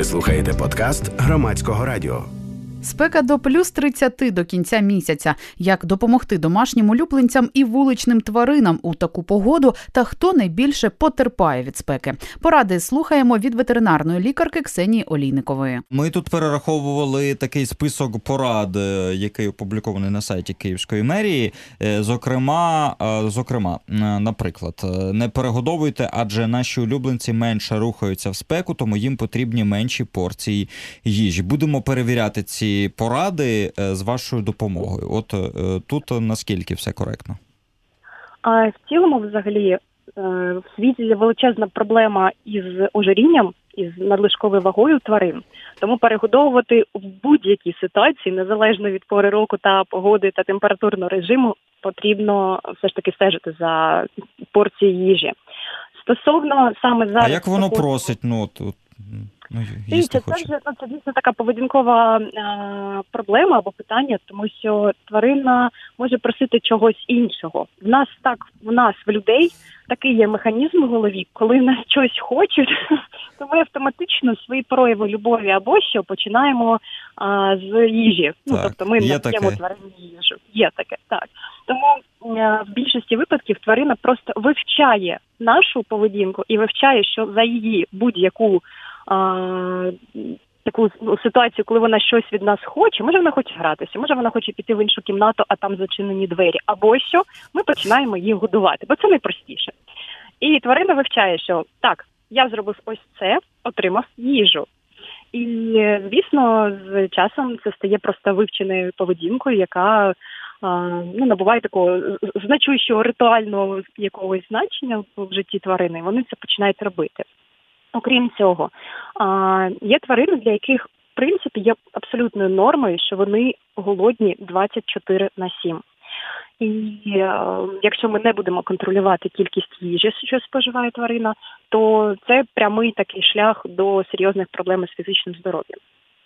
Ви слухаєте подкаст Громадського радіо. Спека до плюс 30 до кінця місяця. Як допомогти домашнім улюбленцям і вуличним тваринам у таку погоду та хто найбільше потерпає від спеки? Поради слухаємо від ветеринарної лікарки Ксенії Олійникової. Ми тут перераховували такий список порад, який опублікований на сайті Київської мерії. Зокрема, наприклад, не перегодовуйте, адже наші улюбленці менше рухаються в спеку, тому їм потрібні менші порції їжі. Будемо перевіряти ці поради з вашою допомогою. От тут наскільки все коректно? В цілому, взагалі, в світі є величезна проблема із ожирінням, із надлишковою вагою тварин. Тому перегодовувати в будь-якій ситуації, незалежно від пори року та погоди та температурного режиму, потрібно все ж таки стежити за порцією їжі. Стосовно саме зараз... А як воно просить? Це дійсно така поведінкова проблема або питання, тому що тварина може просити чогось іншого. В нас, в людей, такий є механізм в голові, коли нас щось хочуть, то ми автоматично свої прояви любові або що починаємо з їжі. Тобто ми не п'ємо тварині їжу. Є таке, так. Тому в більшості випадків тварина просто вивчає нашу поведінку і вивчає, що за її будь-яку таку ситуацію, коли вона щось від нас хоче, може вона хоче гратися, може вона хоче піти в іншу кімнату, а там зачинені двері, або що, ми починаємо її годувати, бо це найпростіше. І тварина вивчає, що так, я зробив ось це, отримав їжу. І, звісно, з часом це стає просто вивченою поведінкою, яка набуває такого значущого ритуального якогось значення в житті тварини, і вони це починають робити. Окрім цього, є тварини, для яких, в принципі, є абсолютною нормою, що вони голодні 24/7. І якщо ми не будемо контролювати кількість їжі, що споживає тварина, то це прямий такий шлях до серйозних проблем з фізичним здоров'ям.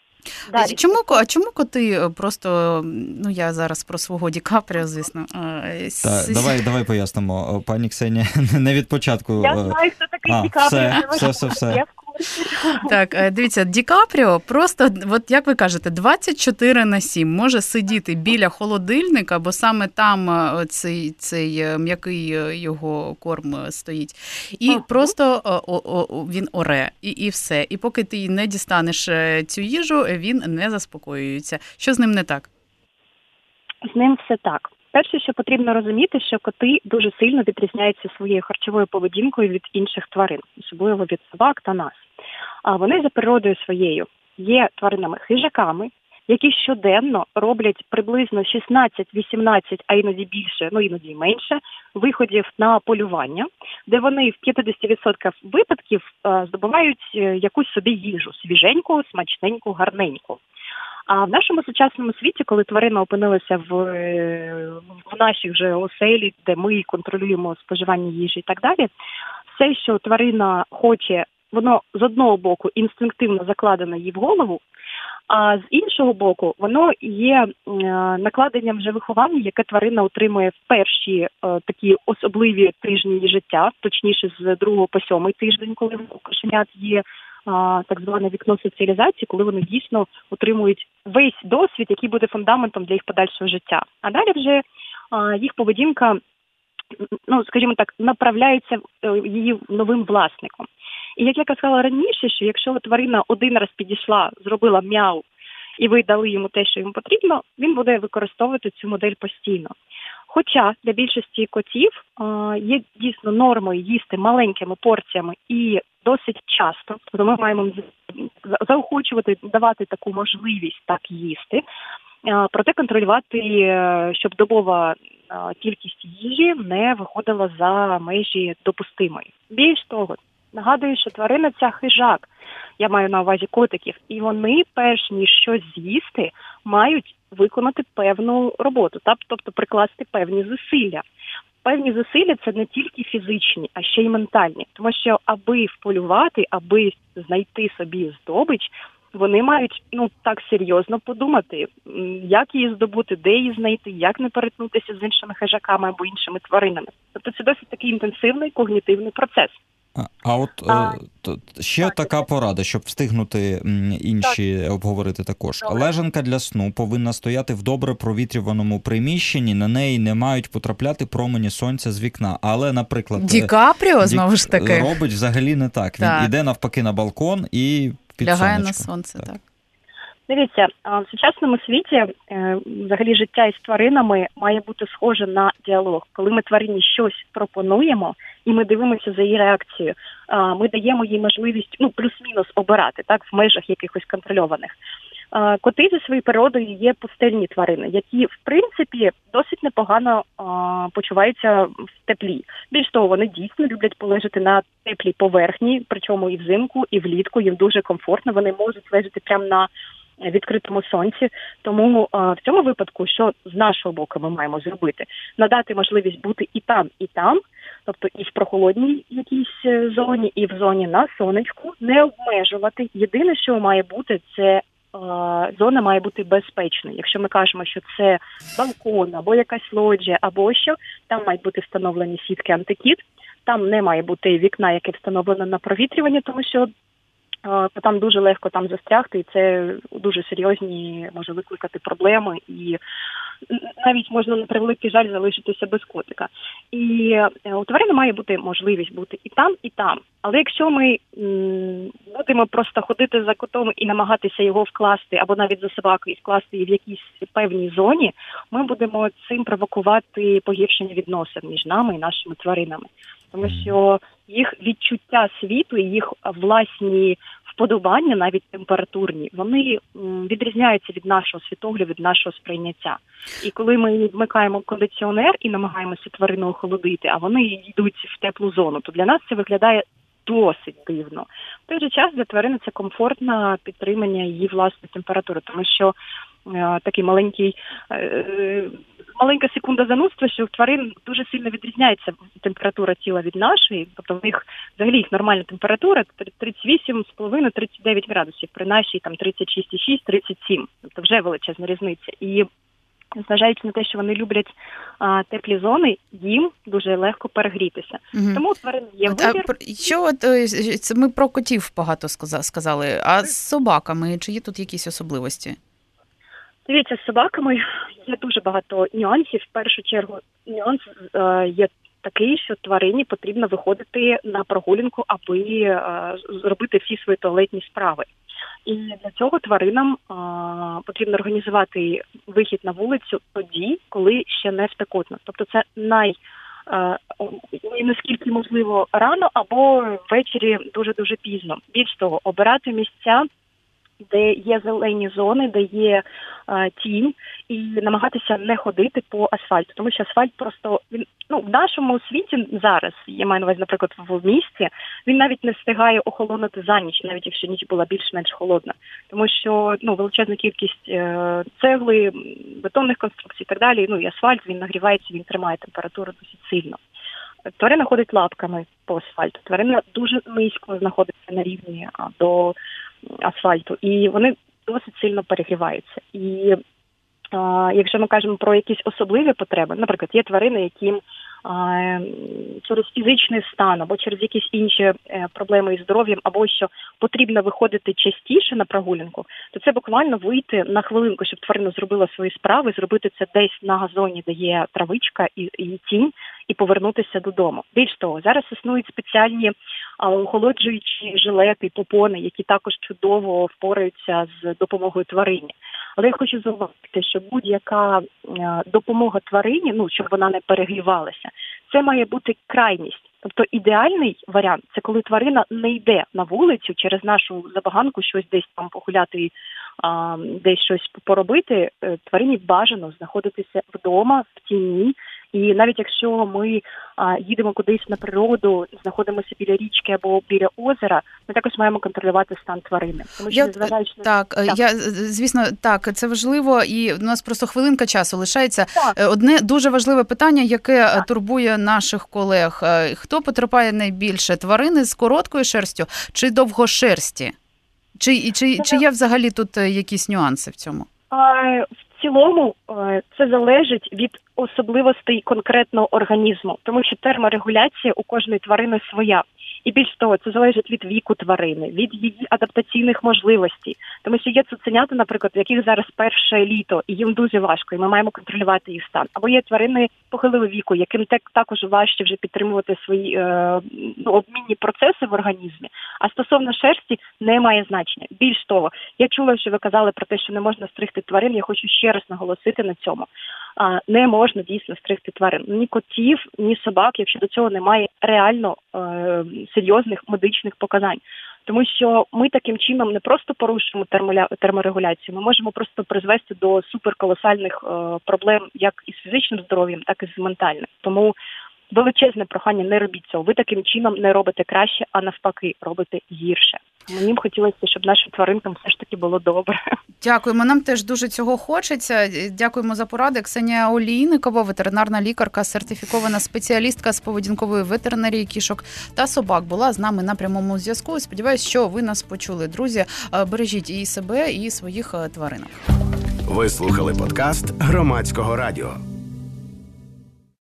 Чому коти просто, я зараз про свого Ді Капріо, звісно. Давай пояснимо. Пані Ксенія, не від початку. Я знаю, хто такий Ді Капріо. Все. Так, дивіться, Ді Капріо просто, от як ви кажете, 24/7 може сидіти біля холодильника, бо саме там цей м'який його корм стоїть. І просто він оре, і все. І поки ти не дістанеш цю їжу, він не заспокоюється. Що з ним не так? З ним все так. Перше, що потрібно розуміти, що коти дуже сильно відрізняються своєю харчовою поведінкою від інших тварин, особливо від собак та нас. А вони за природою своєю є тваринами-хижаками, які щоденно роблять приблизно 16-18, а іноді більше, іноді менше, виходів на полювання, де вони в 50% випадків здобувають якусь собі їжу, свіженьку, смачненьку, гарненьку. А в нашому сучасному світі, коли тварина опинилася в нашій вже оселі, де ми контролюємо споживання їжі і так далі, все, що тварина хоче, воно з одного боку інстинктивно закладено їй в голову, а з іншого боку воно є накладенням вже виховання, яке тварина отримує в перші такі особливі тижні її життя, точніше з 2 по 7 тиждень, коли у кошенят є так зване вікно соціалізації, коли вони дійсно отримують весь досвід, який буде фундаментом для їх подальшого життя. А далі вже їх поведінка, скажімо так, направляється її новим власником. І як я казала раніше, що якщо тварина один раз підійшла, зробила мяу, і ви дали йому те, що йому потрібно, він буде використовувати цю модель постійно. Хоча для більшості котів є дійсно нормою їсти маленькими порціями і досить часто, тобто ми маємо заохочувати, давати таку можливість так їсти, проте контролювати, щоб добова кількість їжі не виходила за межі допустимої. Більш того, нагадую, що тварина ця хижак, я маю на увазі котиків, і вони, перш ніж щось з'їсти, мають виконати певну роботу, тобто прикласти певні зусилля. Певні зусилля – це не тільки фізичні, а ще й ментальні. Тому що аби вполювати, аби знайти собі здобич, вони мають так серйозно подумати, як її здобути, де її знайти, як не перетнутися з іншими хижаками або іншими тваринами. Тобто це досить такий інтенсивний когнітивний процес. Ще така порада, щоб встигнути інші обговорити також. Добре. Лежанка для сну повинна стояти в добре провітрюваному приміщенні, на неї не мають потрапляти промені сонця з вікна. Але, наприклад, Ді Капріо, знову ж таки, робить взагалі не так. Він іде навпаки на балкон і під лягає сонечко. на сонце, так. Дивіться, в сучасному світі взагалі життя із тваринами має бути схоже на діалог. Коли ми тварині щось пропонуємо, і ми дивимося за її реакцією, ми даємо їй можливість, плюс-мінус обирати, так, в межах якихось контрольованих. Коти за своєю природою є пустельні тварини, які, в принципі, досить непогано почуваються в теплі. Більш того, вони дійсно люблять полежати на теплій поверхні, причому і взимку, і влітку, їм дуже комфортно, вони можуть лежати прямо на відкритому сонці. Тому в цьому випадку, що з нашого боку ми маємо зробити? Надати можливість бути і там, тобто і в прохолодній якійсь зоні, і в зоні на сонечку, не обмежувати. Єдине, що має бути, це зона має бути безпечною. Якщо ми кажемо, що це балкон, або якась лоджія, або що, там мають бути встановлені сітки антикіт, там не має бути вікна, яке встановлено на провітрювання, тому що там дуже легко там застрягти, і це дуже серйозні може викликати проблеми, і навіть можна, на превеликий жаль, залишитися без котика. І у тварини має бути можливість бути і там. Але якщо ми будемо просто ходити за котом і намагатися його вкласти, або навіть за собакою вкласти в якійсь певній зоні, ми будемо цим провокувати погіршення відносин між нами і нашими тваринами. Тому що їх відчуття світу, їх власні вподобання, навіть температурні, вони відрізняються від нашого світогляду, від нашого сприйняття. І коли ми вмикаємо кондиціонер і намагаємося тварину охолодити, а вони йдуть в теплу зону, то для нас це виглядає досить дивно. В той же час для тварини це комфортне підтримання її власної температури, тому що такий маленька секунда занудства, що в тварин дуже сильно відрізняється температура тіла від нашої, тобто в них взагалі їх нормальна температура 38,5-39 градусів, при нашій там 36,6-37, тобто вже величезна різниця. І зважаючи на те, що вони люблять теплі зони, їм дуже легко перегрітися. Угу. Тому у тварин є вибір. Це ми про котів багато сказали, а з собаками, чи є тут якісь особливості? Дивіться, з собаками є дуже багато нюансів. В першу чергу нюанс є такий, що тварині потрібно виходити на прогулянку, аби зробити всі свої туалетні справи. І для цього тваринам потрібно організувати вихід на вулицю тоді, коли ще не спекотно. Тобто це наскільки можливо рано або ввечері дуже-дуже пізно. Більш того, обирати місця, де є зелені зони, де є тінь, і намагатися не ходити по асфальту, тому що асфальт просто, в нашому світі зараз, я маю на увазі, наприклад, в місті, він навіть не встигає охолонути за ніч, навіть якщо ніч була більш-менш холодна, тому що величезна кількість цегли, бетонних конструкцій і так далі, і асфальт, він нагрівається, він тримає температуру досить сильно. Тварина ходить лапками по асфальту, тварина дуже низько знаходиться на рівні до асфальту, і вони досить сильно перегріваються. І якщо ми кажемо про якісь особливі потреби, наприклад, є тварини, яким через фізичний стан або через якісь інші проблеми із здоров'ям, або що потрібно виходити частіше на прогулянку, то це буквально вийти на хвилинку, щоб тварина зробила свої справи, зробити це десь на газоні, де є травичка і тінь, і повернутися додому. Більш того, зараз існують спеціальні охолоджуючі жилети, попони, які також чудово впораються з допомогою тварині. Але я хочу зауважити, що будь-яка допомога тварині, щоб вона не перегрівалася, це має бути крайність. Тобто ідеальний варіант – це коли тварина не йде на вулицю через нашу забаганку щось десь там погуляти, десь щось поробити. Тварині бажано знаходитися вдома, в тіні. І навіть якщо ми їдемо кудись на природу, знаходимося біля річки або біля озера, ми також маємо контролювати стан тварини. Тому що незважаючи на звісно, це важливо, і у нас просто хвилинка часу лишається. Так. Одне дуже важливе питання, яке турбує наших колег. Хто потерпає найбільше? Тварини з короткою шерстю чи довгошерсті? Чи є взагалі тут якісь нюанси в цьому? В цілому це залежить від особливостей конкретного організму, тому що терморегуляція у кожної тварини своя. І більш того, це залежить від віку тварини, від її адаптаційних можливостей. Тому що є цуценята, наприклад, в яких зараз перше літо, і їм дуже важко, і ми маємо контролювати їх стан. Або є тварини похилого віку, яким також важче вже підтримувати свої обмінні процеси в організмі. А стосовно шерсті не має значення. Більш того, я чула, що ви казали про те, що не можна стригти тварин. Я хочу ще раз наголосити на цьому. Не можна дійсно стригти тварин. Ні котів, ні собак, якщо до цього немає реально серйозних медичних показань. Тому що ми таким чином не просто порушуємо терморегуляцію, ми можемо просто призвести до суперколосальних проблем як із фізичним здоров'ям, так і з ментальним. Тому величезне прохання, не робіть цього. Ви таким чином не робите краще, а навпаки, робите гірше. Мені б хотілося, щоб нашим тваринкам все ж таки було добре. Дякуємо, нам теж дуже цього хочеться. Дякуємо за поради. Ксенія Олійникова, ветеринарна лікарка, сертифікована спеціалістка з поведінкової ветеринарії кішок та собак, була з нами на прямому зв'язку. Сподіваюсь, що ви нас почули. Друзі, бережіть і себе, і своїх тваринок. Ви слухали подкаст Громадського радіо.